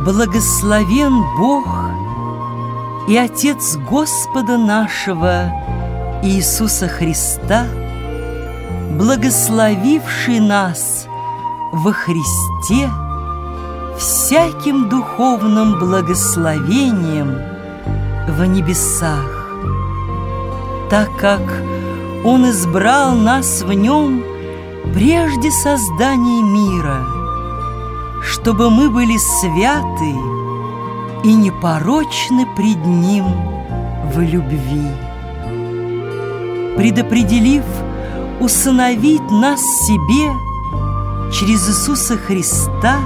Благословен Бог и Отец Господа нашего Иисуса Христа, благословивший нас во Христе всяким духовным благословением в небесах, так как Он избрал нас в Нем прежде создания мира, чтобы мы были святы и непорочны пред Ним в любви, предопределив усыновить нас себе через Иисуса Христа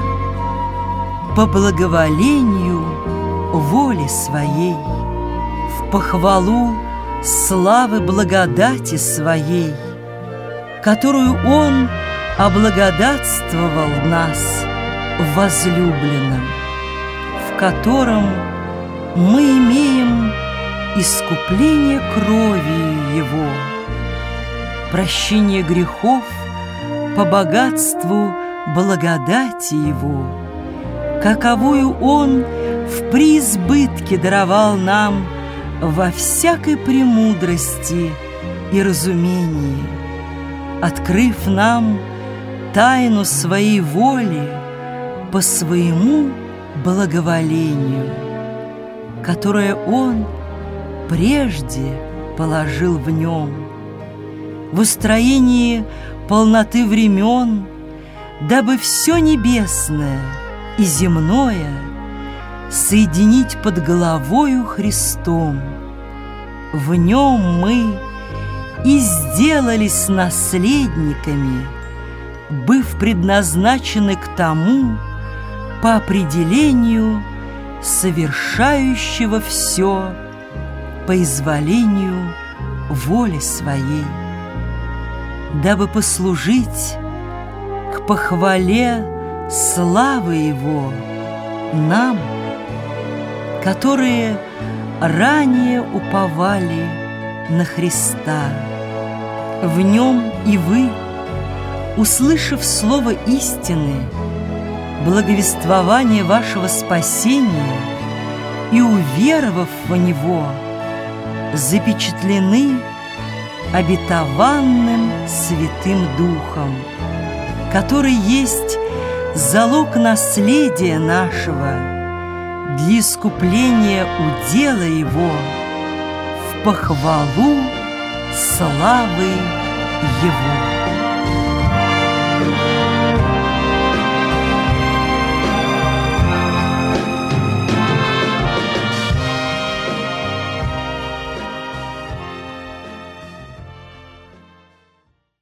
по благоволению воли Своей, в похвалу славы благодати Своей, которую Он облагодатствовал нас в возлюбленном, в котором мы имеем искупление кровью Его, прощение грехов по богатству благодати Его, каковую Он в преизбытке даровал нам во всякой премудрости и разумении, открыв нам тайну Своей воли по Своему благоволению, которое Он прежде положил в Нем, в устроении полноты времен, дабы все небесное и земное соединить под головою Христом. В Нем мы и сделались наследниками, быв предназначены к тому по определению совершающего все по изволению воли Своей, дабы послужить к похвале славы Его нам, которые ранее уповали на Христа. В Нем и вы, услышав слово истины, благовествование вашего спасения и уверовав в Него, запечатлены обетованным Святым Духом, который есть залог наследия нашего для искупления удела Его в похвалу славы Его.